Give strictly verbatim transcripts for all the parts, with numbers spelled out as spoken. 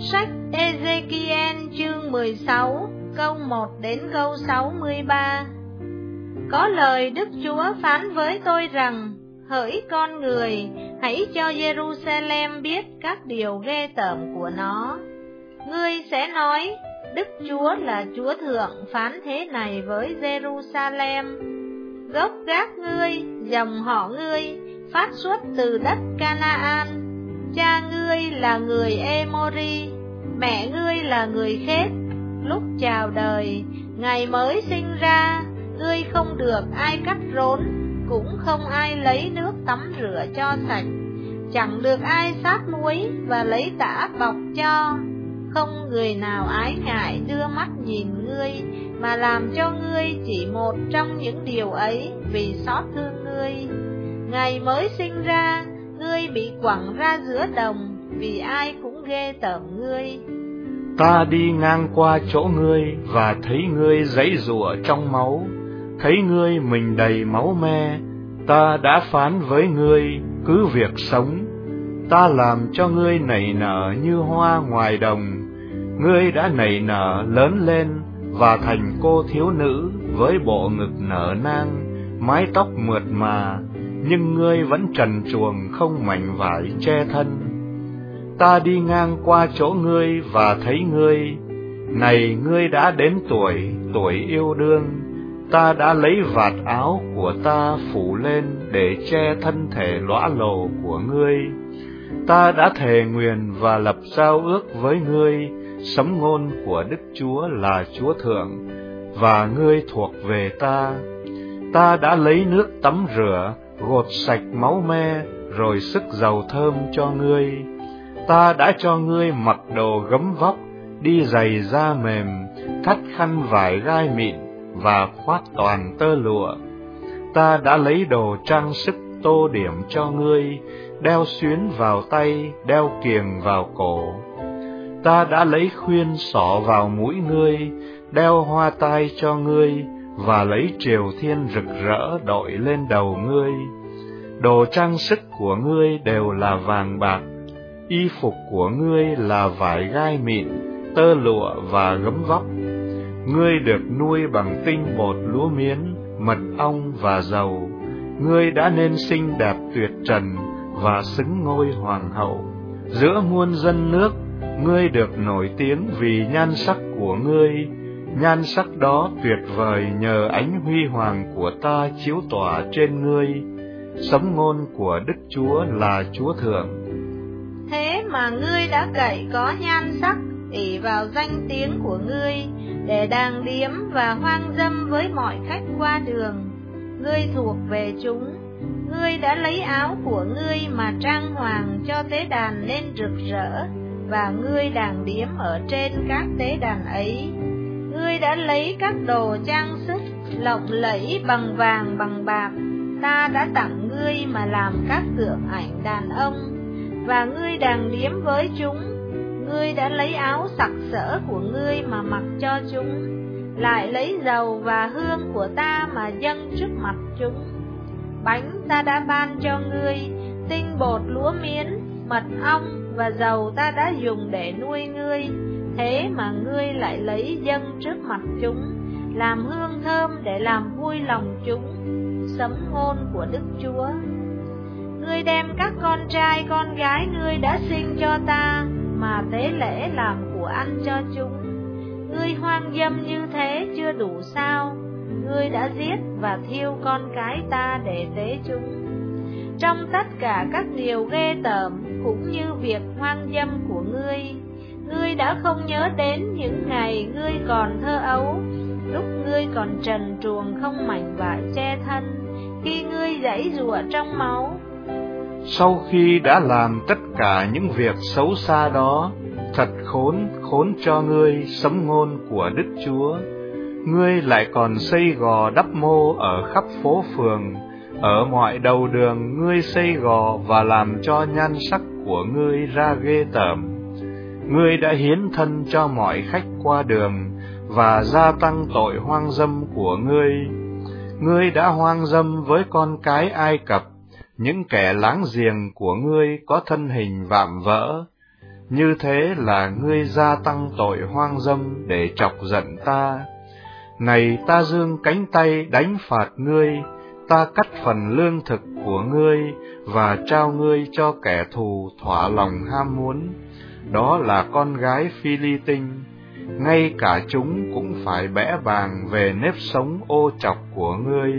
Sách Ê-dê-ki-en chương mười sáu, câu một đến câu sáu mươi ba. Có lời Đức Chúa phán với tôi rằng: hỡi con người, hãy cho Giê-ru-sa-lem biết các điều ghê tởm của nó. Ngươi sẽ nói: Đức Chúa là Chúa Thượng phán thế này với Giê-ru-sa-lem: gốc gác ngươi, dòng họ ngươi phát xuất từ đất Ca-na-an. Cha ngươi là người Ê-mô-ri, mẹ ngươi là người Khét. Lúc chào đời, ngày mới sinh ra, ngươi không được ai cắt rốn, cũng không ai lấy nước tắm rửa cho sạch, chẳng được ai sát muối và lấy tả bọc cho. Không người nào ái ngại đưa mắt nhìn ngươi, mà làm cho ngươi chỉ một trong những điều ấy vì xót thương ngươi. Ngày mới sinh ra, ngươi bị quẳng ra giữa đồng, vì ai cũng ghê tởm ngươi. Ta đi ngang qua chỗ ngươi và thấy ngươi giãy giụa trong máu, thấy ngươi mình đầy máu me. Ta đã phán với ngươi, cứ việc sống. Ta làm cho ngươi nảy nở như hoa ngoài đồng. Ngươi đã nảy nở lớn lên và thành cô thiếu nữ với bộ ngực nở nang, mái tóc mượt mà, nhưng ngươi vẫn trần truồng không mảnh vải che thân. Ta đi ngang qua chỗ ngươi và thấy ngươi, này ngươi đã đến tuổi, tuổi yêu đương. Ta đã lấy vạt áo của ta phủ lên để che thân thể lõa lồ của ngươi. Ta đã thề nguyền và lập giao ước với ngươi, sấm ngôn của Đức Chúa là Chúa Thượng, và ngươi thuộc về ta. Ta đã lấy nước tắm rửa, gột sạch máu me, rồi sức dầu thơm cho ngươi. Ta đã cho ngươi mặc đồ gấm vóc, đi giày da mềm, thắt khăn vải gai mịn và khoác toàn tơ lụa. Ta đã lấy đồ trang sức tô điểm cho ngươi, đeo xuyến vào tay, đeo kiềng vào cổ. Ta đã lấy khuyên xỏ vào mũi ngươi, đeo hoa tai cho ngươi, và lấy triều thiên rực rỡ đội lên đầu ngươi. Đồ trang sức của ngươi đều là vàng bạc, y phục của ngươi là vải gai mịn, tơ lụa và gấm vóc. Ngươi được nuôi bằng tinh bột lúa miến, mật ong và dầu. Ngươi đã nên xinh đẹp tuyệt trần và xứng ngôi hoàng hậu. Giữa muôn dân nước, ngươi được nổi tiếng vì nhan sắc của ngươi. Nhan sắc đó tuyệt vời nhờ ánh huy hoàng của ta chiếu tỏa trên ngươi. Sấm ngôn của Đức Chúa là Chúa Thượng. Thế mà ngươi đã cậy có nhan sắc, ỷ vào danh tiếng của ngươi, để đàng điếm và hoang dâm với mọi khách qua đường. Ngươi thuộc về chúng. Ngươi đã lấy áo của ngươi mà trang hoàng cho tế đàn nên rực rỡ, và ngươi đàng điếm ở trên các tế đàn ấy. Ngươi đã lấy các đồ trang sức lộng lẫy bằng vàng bằng bạc, ta đã tặng ngươi mà làm các tượng ảnh đàn ông, và ngươi đàng điếm với chúng. Ngươi đã lấy áo sặc sỡ của ngươi mà mặc cho chúng, lại lấy dầu và hương của ta mà dâng trước mặt chúng. Bánh ta đã ban cho ngươi, tinh bột lúa miến, mật ong và dầu ta đã dùng để nuôi ngươi. Thế mà ngươi lại lấy dâng trước mặt chúng, làm hương thơm để làm vui lòng chúng. Sấm ngôn của Đức Chúa. Ngươi đem các con trai con gái ngươi đã sinh cho ta mà tế lễ làm của ăn cho chúng. Ngươi hoang dâm như thế chưa đủ sao? Ngươi đã giết và thiêu con cái ta để tế chúng. Trong tất cả các điều ghê tởm cũng như việc hoang dâm của ngươi, ngươi đã không nhớ đến những ngày ngươi còn thơ ấu, lúc ngươi còn trần truồng không mảnh vải che thân, khi ngươi giãy giụa trong máu. Sau khi đã làm tất cả những việc xấu xa đó, thật khốn, khốn cho ngươi, sấm ngôn của Đức Chúa. Ngươi lại còn xây gò đắp mô ở khắp phố phường, ở mọi đầu đường ngươi xây gò và làm cho nhan sắc của ngươi ra ghê tởm. Ngươi đã hiến thân cho mọi khách qua đường và gia tăng tội hoang dâm của ngươi. Ngươi đã hoang dâm với con cái Ai Cập, những kẻ láng giềng của ngươi có thân hình vạm vỡ. như thế là ngươi gia tăng tội hoang dâm để chọc giận ta. Này ta giương cánh tay đánh phạt ngươi, ta cắt phần lương thực của ngươi và trao ngươi cho kẻ thù thỏa lòng ham muốn, đó là con gái Phi-li-tinh. Ngay cả chúng cũng phải bẽ bàng về nếp sống ô trọc của ngươi.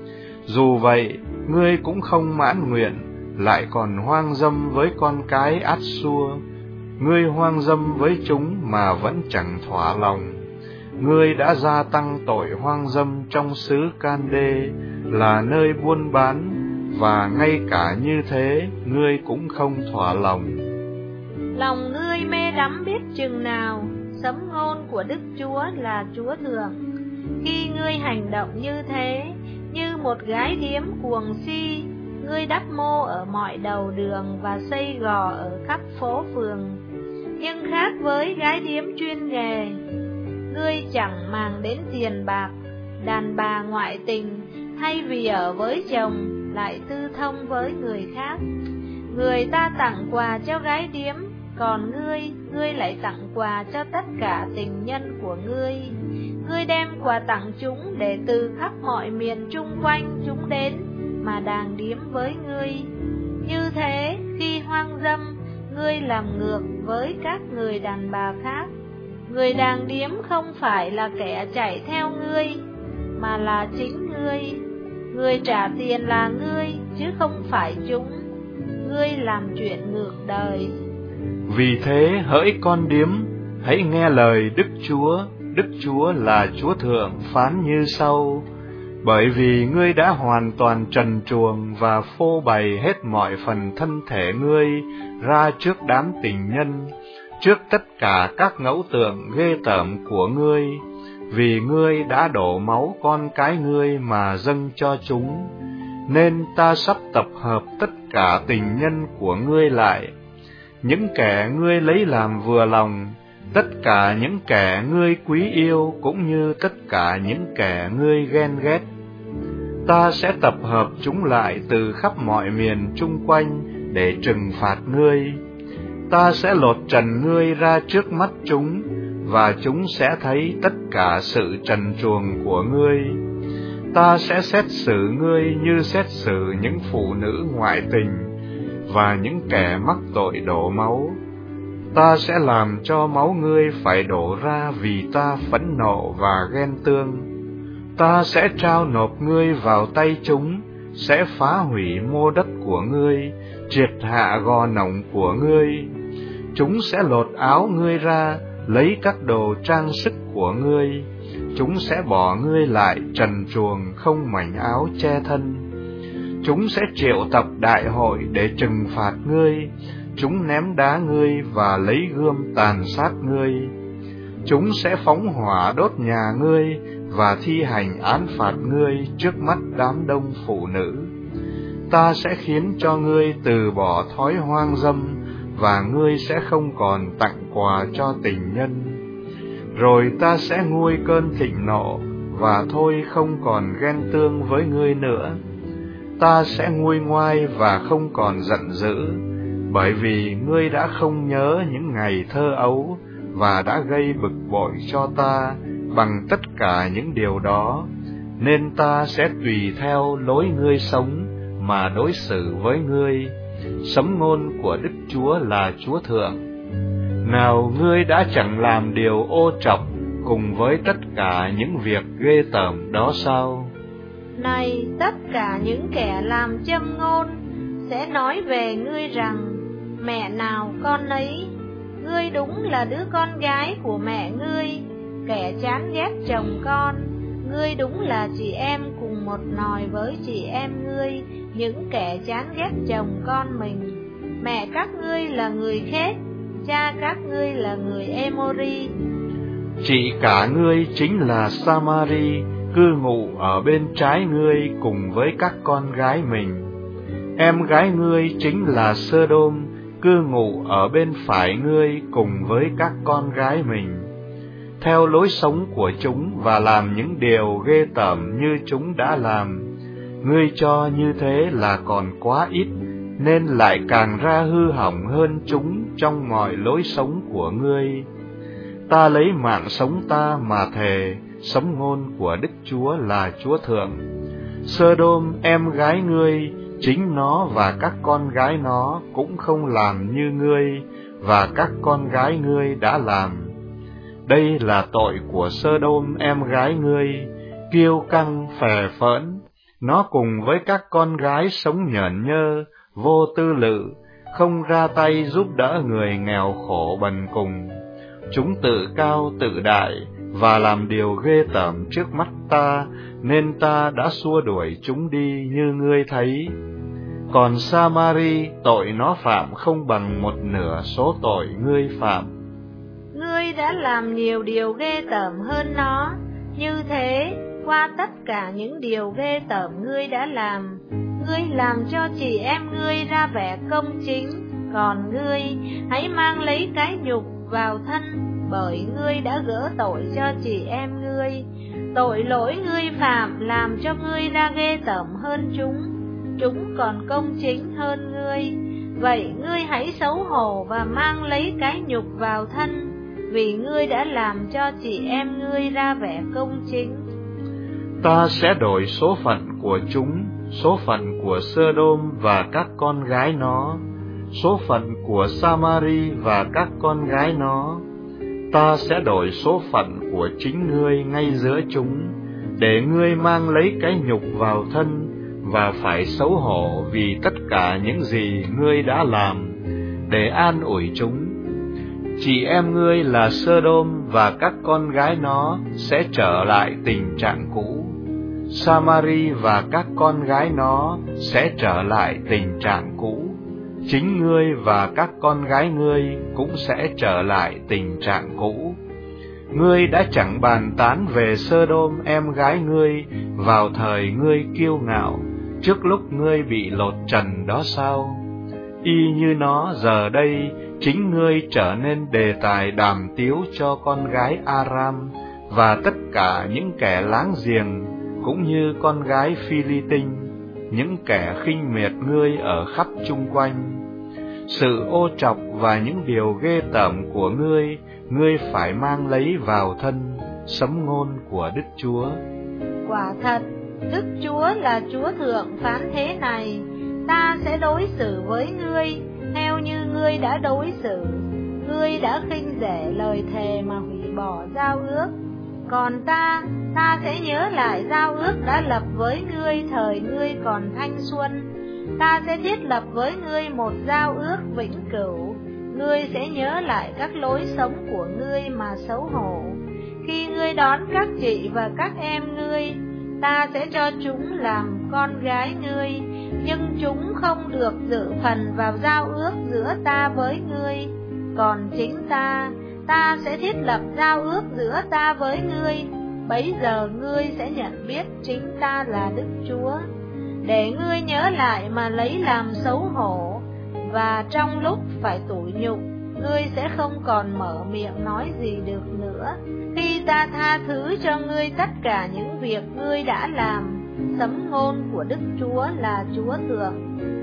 Dù vậy, ngươi cũng không mãn nguyện, lại còn hoang dâm với con cái Át-xua. Ngươi hoang dâm với chúng mà vẫn chẳng thỏa lòng. Ngươi đã gia tăng tội hoang dâm trong xứ Can-đê, là nơi buôn bán, và ngay cả như thế, ngươi cũng không thỏa lòng. Lòng ngươi mê đắm biết chừng nào, sấm ngôn của Đức Chúa là Chúa thượng. Khi ngươi hành động như thế, như một gái điếm cuồng si, ngươi đắp mô ở mọi đầu đường và xây gò ở khắp phố phường. Nhưng khác với gái điếm chuyên nghề, ngươi chẳng màng đến tiền bạc, đàn bà ngoại tình, thay vì ở với chồng lại tư thông với người khác. Người ta tặng quà cho gái điếm, còn ngươi, ngươi lại tặng quà cho tất cả tình nhân của ngươi. Ngươi đem quà tặng chúng để từ khắp mọi miền chung quanh chúng đến mà đàng điếm với ngươi. Như thế, khi hoang dâm, ngươi làm ngược với các người đàn bà khác. Người đàng điếm không phải là kẻ chạy theo ngươi, mà là chính ngươi. Người trả tiền là ngươi, chứ không phải chúng. Ngươi làm chuyện ngược đời. Vì thế, hỡi con điếm, hãy nghe lời Đức Chúa. Đức Chúa là Chúa Thượng phán như sau: bởi vì ngươi đã hoàn toàn trần truồng và phô bày hết mọi phần thân thể ngươi ra trước đám tình nhân, trước tất cả các ngẫu tượng ghê tởm của ngươi, vì ngươi đã đổ máu con cái ngươi mà dâng cho chúng, nên ta sắp tập hợp tất cả tình nhân của ngươi lại, những kẻ ngươi lấy làm vừa lòng, tất cả những kẻ ngươi quý yêu, cũng như tất cả những kẻ ngươi ghen ghét. Ta sẽ tập hợp chúng lại từ khắp mọi miền chung quanh để trừng phạt ngươi. Ta sẽ lột trần ngươi ra trước mắt chúng, và chúng sẽ thấy tất cả sự trần truồng của ngươi. Ta sẽ xét xử ngươi như xét xử những phụ nữ ngoại tình và những kẻ mắc tội đổ máu. Ta sẽ làm cho máu ngươi phải đổ ra vì ta phẫn nộ và ghen tương. Ta sẽ trao nộp ngươi vào tay chúng, sẽ phá hủy mô đất của ngươi, triệt hạ gò nổng của ngươi. Chúng sẽ lột áo ngươi ra, lấy các đồ trang sức của ngươi. Chúng sẽ bỏ ngươi lại trần truồng, không mảnh áo che thân. Chúng sẽ triệu tập đại hội để trừng phạt ngươi. Chúng ném đá ngươi và lấy gươm tàn sát ngươi. Chúng sẽ phóng hỏa đốt nhà ngươi và thi hành án phạt ngươi trước mắt đám đông phụ nữ. Ta sẽ khiến cho ngươi từ bỏ thói hoang dâm, và ngươi sẽ không còn tặng quà cho tình nhân. Rồi ta sẽ nguôi cơn thịnh nộ, và thôi không còn ghen tương với ngươi nữa. Ta sẽ nguôi ngoai và không còn giận dữ, bởi vì ngươi đã không nhớ những ngày thơ ấu, và đã gây bực bội cho ta bằng tất cả những điều đó, nên ta sẽ tùy theo lối ngươi sống mà đối xử với ngươi. Sấm ngôn của Đức Chúa là Chúa Thượng. Nào ngươi đã chẳng làm điều ô trọc cùng với tất cả những việc ghê tởm đó sao? Này, tất cả những kẻ làm châm ngôn sẽ nói về ngươi rằng: mẹ nào con ấy, ngươi đúng là đứa con gái của mẹ ngươi, kẻ chán ghét chồng con. Ngươi đúng là chị em cùng một nòi với chị em ngươi, những kẻ chán ghét chồng con mình. Mẹ các ngươi là người Khét, cha các ngươi là người Emori. Chị cả ngươi chính là Samari, cư ngụ ở bên trái ngươi cùng với các con gái mình. Em gái ngươi chính là Sơ-đôm, cư ngụ ở bên phải ngươi cùng với các con gái mình. Theo lối sống của chúng và làm những điều ghê tởm như chúng đã làm, ngươi cho như thế là còn quá ít, nên lại càng ra hư hỏng hơn chúng trong mọi lối sống của ngươi. Ta lấy mạng sống ta mà thề, sống ngôn của Đức Chúa là Chúa Thượng. Sơ-đôm em gái ngươi, chính nó và các con gái nó cũng không làm như ngươi và các con gái ngươi đã làm. Đây là tội của Sơ-đôm em gái ngươi, kiêu căng phè phỡn. Nó cùng với các con gái sống nhởn nhơ, vô tư lự, không ra tay giúp đỡ người nghèo khổ bần cùng. Chúng tự cao tự đại và làm điều ghê tởm trước mắt ta, nên ta đã xua đuổi chúng đi như ngươi thấy. Còn Sa-ma-ri, tội nó phạm không bằng một nửa số tội ngươi phạm. Ngươi đã làm nhiều điều ghê tởm hơn nó. Như thế, qua tất cả những điều ghê tởm ngươi đã làm, ngươi làm cho chị em ngươi ra vẻ công chính. Còn ngươi, hãy mang lấy cái nhục vào thân, bởi ngươi đã gỡ tội cho chị em ngươi. Tội lỗi ngươi phạm làm cho ngươi ra ghê tởm hơn chúng, chúng còn công chính hơn ngươi. Vậy ngươi hãy xấu hổ và mang lấy cái nhục vào thân, vì ngươi đã làm cho chị em ngươi ra vẻ công chính. Ta sẽ đổi số phận của chúng, số phận của Sơ-đôm và các con gái nó, số phận của Sa-ma-ri và các con gái nó. Ta sẽ đổi số phận của chính ngươi ngay giữa chúng, để ngươi mang lấy cái nhục vào thân và phải xấu hổ vì tất cả những gì ngươi đã làm, để an ủi chúng. Chị em ngươi là Sơ-đôm và các con gái nó sẽ trở lại tình trạng cũ. Sa-ma-ri và các con gái nó sẽ trở lại tình trạng cũ. Chính ngươi và các con gái ngươi cũng sẽ trở lại tình trạng cũ. Ngươi đã chẳng bàn tán về Sơ-đôm em gái ngươi vào thời ngươi kiêu ngạo, trước lúc ngươi bị lột trần đó sao? Y như nó giờ đây, chính ngươi trở nên đề tài đàm tiếu cho con gái Aram và tất cả những kẻ láng giềng, cũng như con gái Phi-li-tinh, những kẻ khinh miệt ngươi ở khắp chung quanh. Sự ô trọc và những điều ghê tởm của ngươi, ngươi phải mang lấy vào thân, sấm ngôn của Đức Chúa. Quả thật, Đức Chúa là Chúa Thượng phán thế này: ta sẽ đối xử với ngươi theo như ngươi đã đối xử. Ngươi đã khinh rẻ lời thề mà hủy bỏ giao ước. Còn ta, ta sẽ nhớ lại giao ước đã lập với ngươi thời ngươi còn thanh xuân. Ta sẽ thiết lập với ngươi một giao ước vĩnh cửu. Ngươi sẽ nhớ lại các lối sống của ngươi mà xấu hổ. Khi ngươi đón các chị và các em ngươi, ta sẽ cho chúng làm con gái ngươi, nhưng chúng không được dự phần vào giao ước giữa ta với ngươi. Còn chính ta, ta sẽ thiết lập giao ước giữa ta với ngươi. Bấy giờ ngươi sẽ nhận biết chính ta là Đức Chúa. Để ngươi nhớ lại mà lấy làm xấu hổ, và trong lúc phải tủi nhục, ngươi sẽ không còn mở miệng nói gì được nữa. Khi ta tha thứ cho ngươi tất cả những việc ngươi đã làm, sấm ngôn của Đức Chúa là Chúa Thượng.